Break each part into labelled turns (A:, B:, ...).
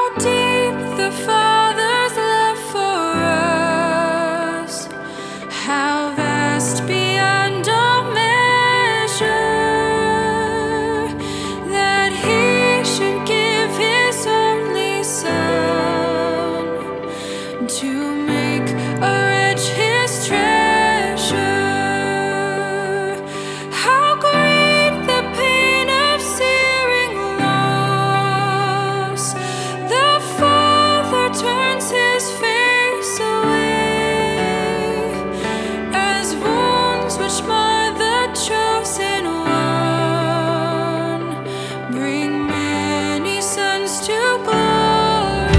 A: deep the Father's love for us, how vast beyond all measure, that He should give His only Son to make a wretch His treasure. How great the pain of searing loss! The Father turns His face away, as wounds which mar the chosen one bring many sons to glory.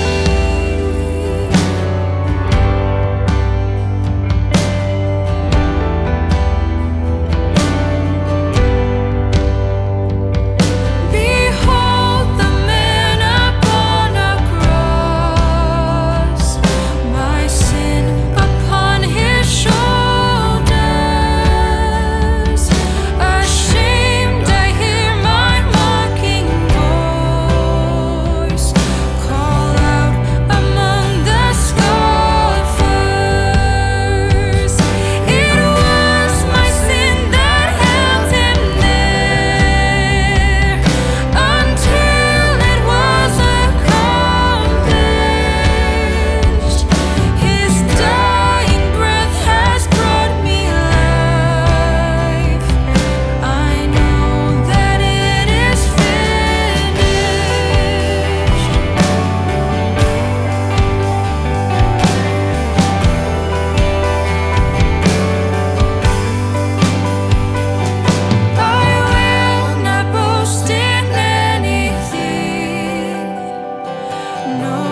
A: Behold the man upon a cross, my sin upon His shoulders. Ashamed, I hear my mocking voice call out among the scoffers. It was my sin that held Him there until it was accomplished. His dying breath has brought me life. I know that it is finished. I will not boast in anything, no